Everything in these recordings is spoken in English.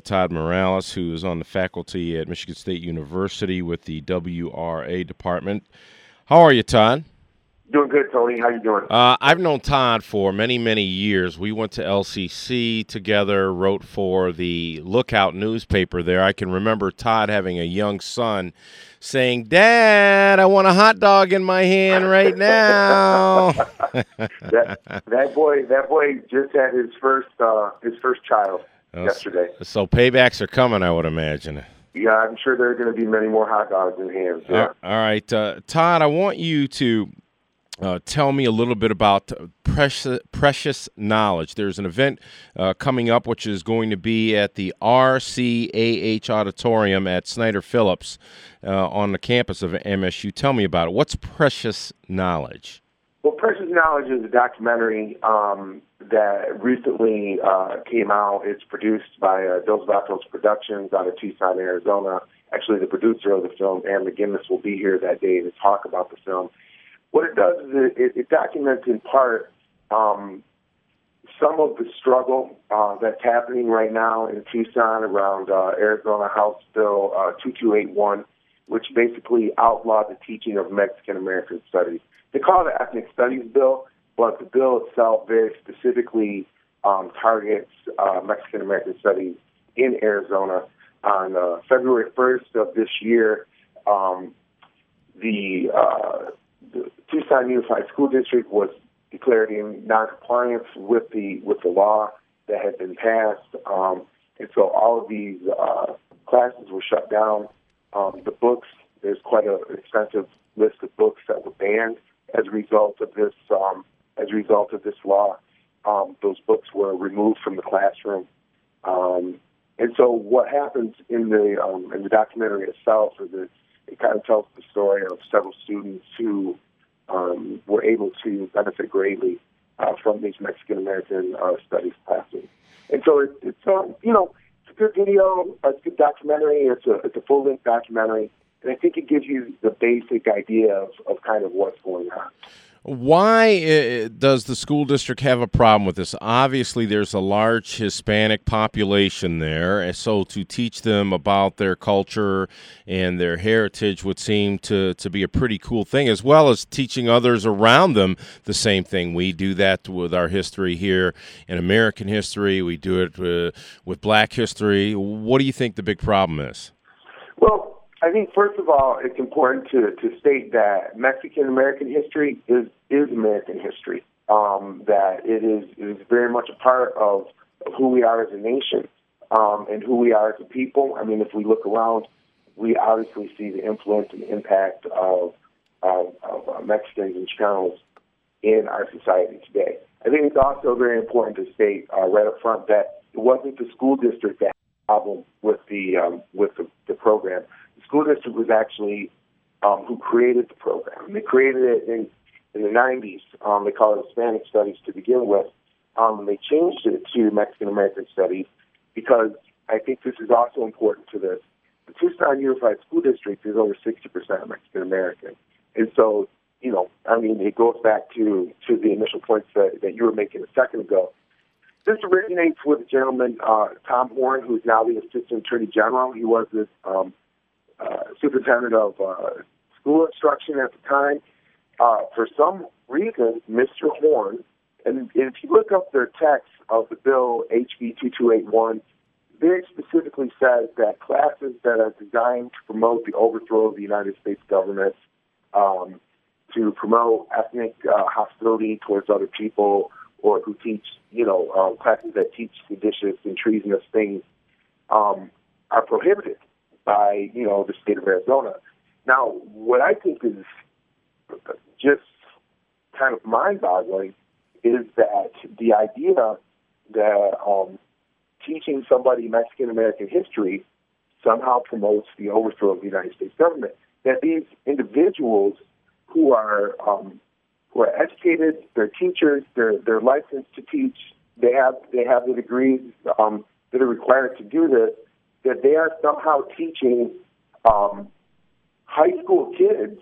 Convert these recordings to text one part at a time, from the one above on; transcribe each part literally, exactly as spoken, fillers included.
Todd Morales, who is on the faculty at Michigan State University with the W R A department. How are you, Todd? Doing good, Tony. How you doing? Uh, I've known Todd for many, many years. We went to L C C together, wrote for the Lookout newspaper there. I can remember Todd having a young son saying, "Dad, I want a hot dog in my hand right now." that, that boy, that boy just had his first, uh, his first child uh, yesterday. So paybacks are coming, I would imagine. Yeah, I'm sure there are going to be many more hot dogs in hands. Yeah. Uh, all right, uh, Todd, I want you to Uh, tell me a little bit about Precious, Precious Knowledge. There's an event uh, coming up which is going to be at the R C A H Auditorium at Snyder Phillips uh, on the campus of M S U. Tell me about it. What's Precious Knowledge? Well, Precious Knowledge is a documentary um, that recently uh, came out. It's produced by uh, Dos Vatos Productions out of Tucson, Arizona. Actually, the producer of the film, Ann McGinnis, will be here that day to talk about the film. What it does is it, it documents in part um, some of the struggle uh, that's happening right now in Tucson around uh, Arizona House Bill uh, two two eight one, which basically outlawed the teaching of Mexican American studies. They call it the Ethnic Studies Bill, but the bill itself very specifically um, targets uh, Mexican American studies in Arizona. On uh, February first of this year, um, the uh, The Tucson Unified School District was declared in noncompliance with the with the law that had been passed, um, and so all of these uh, classes were shut down. Um, the books, there's quite an extensive list of books that were banned as a result of this um, as a result of this law. Um, those books were removed from the classroom, um, and so what happens in the um, in the documentary itself is that it kind of tells the story of several students who um, were able to benefit greatly uh, from these Mexican American uh, studies classes. And so it, it's uh, you know it's a good video, it's a good documentary. It's a it's a full length documentary, and I think it gives you the basic idea of, of kind of what's going on. Why uh, does the school district have a problem with this? Obviously, there's a large Hispanic population there, and so to teach them about their culture and their heritage would seem to, to be a pretty cool thing, as well as teaching others around them the same thing. We do that with our history here in American history. We do it uh, with black history. What do you think the big problem is? Well, I think, first of all, it's important to, to state that Mexican-American history is, is American history, um, that it is, it is very much a part of, of who we are as a nation um, and who we are as a people. I mean, if we look around, we obviously see the influence and impact of, of, of uh, Mexicans and Chicanos in our society today. I think it's also very important to state uh, right up front that it wasn't the school district that had a problem with the, um, with the, the program. The school district was actually um, who created the program. They created it in, in the nineties. Um, they called it Hispanic Studies to begin with. Um, they changed it to Mexican American Studies because I think this is also important to this. The Tucson Unified School District is over sixty percent Mexican American. And so, you know, I mean, it goes back to, to the initial points that, that you were making a second ago. This originates with a gentleman, uh, Tom Horn, who's now the Assistant Attorney General. He was the um, uh, Superintendent of uh, School Instruction at the time. Uh, for some reason, Mister Horn, and if you look up their text of the bill, H B two two eight one, very specifically says that classes that are designed to promote the overthrow of the United States government, um, to promote ethnic uh, hostility towards other people, or who teach, you know, um, classes that teach seditious and treasonous things, um, are prohibited by, you know, the state of Arizona. Now, what I think is just kind of mind-boggling is that the idea that um, teaching somebody Mexican-American history somehow promotes the overthrow of the United States government, that these individuals who are um, who are educated, they're teachers, they're they're licensed to teach, they have they have the degrees um, that are required to do this, that they are somehow teaching um, high school kids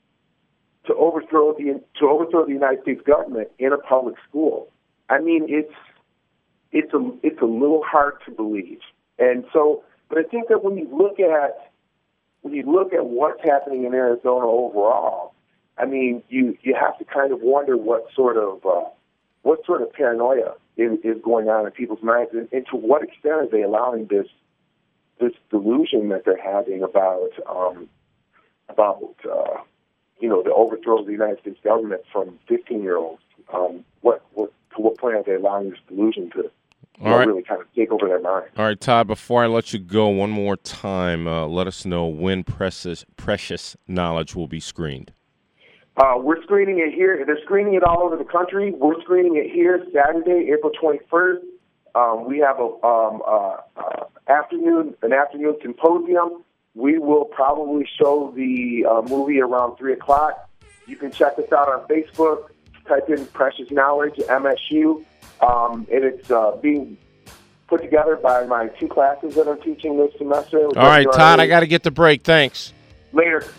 to overthrow the to overthrow the United States government in a public school. I mean, it's it's a it's a little hard to believe And so, but I think that when you look at when you look at what's happening in Arizona overall, I mean, you, you have to kind of wonder what sort of uh, what sort of paranoia is, is going on in people's minds, and, and to what extent are they allowing this this delusion that they're having about um, about uh, you know the overthrow of the United States government from fifteen-year-olds. Um, what what to what point are they allowing this delusion to you know, right. really kind of take over their mind? All right, Todd, before I let you go, one more time, uh, let us know when precious, precious knowledge will be screened. Uh, we're screening it here. They're screening it all over the country. We're screening it here Saturday, April twenty-first. Um, we have a um, uh, uh, afternoon, an afternoon symposium. We will probably show the uh, movie around three o'clock. You can check us out on Facebook. Type in Precious Knowledge, M S U, um, and it's uh, being put together by my two classes that I'm teaching this semester. All right, Todd, I got to get the break. Thanks. Later.